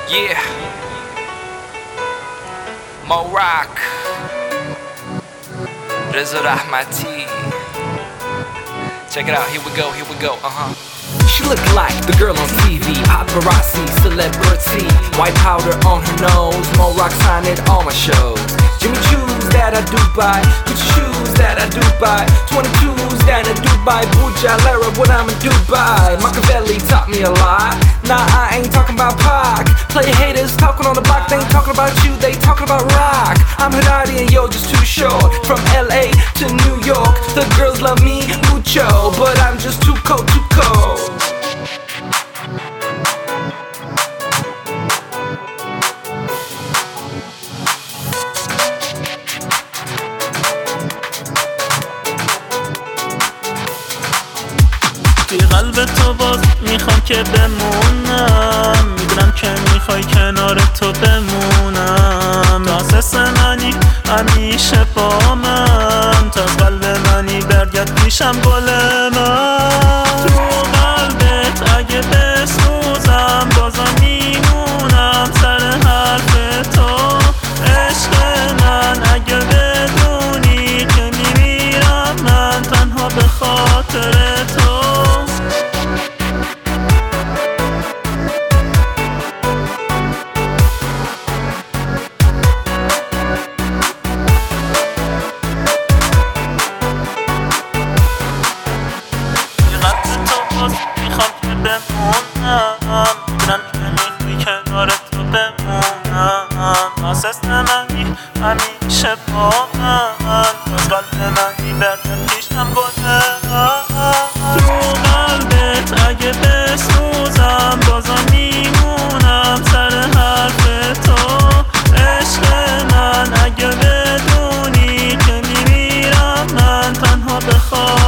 Yeah, Mo Rock, Reza Rahmati. Check it out, here we go, She looked like the girl on TV, paparazzi, celebrity. White powder on her nose, Mo Rock signing all my shows. Jimmy Choo's that I do buy, Gucci shoes that I do buy, 22s that I do buy, Bujalera when I'm in Dubai. Machiavelli taught me a lot, nah I ain't talking about Pac. Play haters talking on the block, they ain't talking about you, they talking about rock. I'm Harari and yo just too short, from LA to New York. The girls love me mucho, but I'm just too cold, too cold. توی قلب تو باز میخوام که بمونم، میدونم که میخوای کنار تو بمونم. تو اساس منی همیشه با من، تو از قلب منی برگرد پیشم گل من. تو قلبت اگه بسوزم بازم میمونم سر حرف تو. عشق من اگه بدونی که میمیرم من تنها به خاطر تو. میخوام که بمونم، میدونم که میخوای کنار تو بمونم. اساس منی همیشه با من، از قلب منی برگرد پیشم گل. تو قلبت اگه بسوزم بازم میمونم سر حرف تو. عشق من اگه بدونی که میمیرم من تنها بخوام